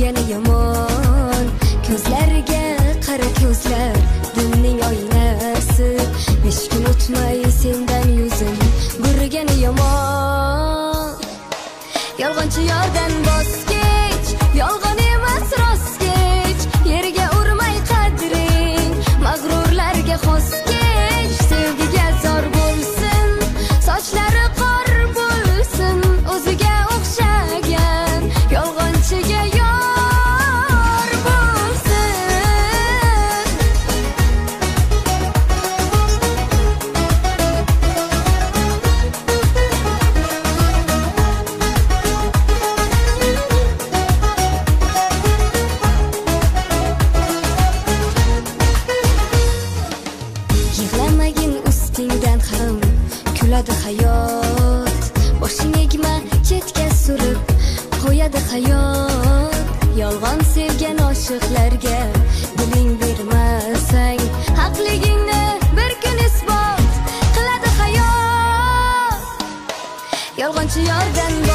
ko'rgani yomon. Ko'zlariga qara ko'zlar, dinning oynasi. 5 kun o'tmay sendan yuzim burgani yomon. Yolg'onchi yordan voz kech, yolg'on emas rost kech. Yerga urmay qadring, mag'rurlarga xos kech. Sevgiga zor bo'lsin, sochlari qor bo'lsin, o'ziga o'xshagan yolg'onchiga yor bo'lsin. Yig'lamagin ustingdan ham kuladi hayot. Boshing egma chetga surib qo'yadi hayot. Yolg'on sevgan oshiqlarga diling bermasang, haqligingni bir kun isbot qiladi hayot. Yolg'onchi yordan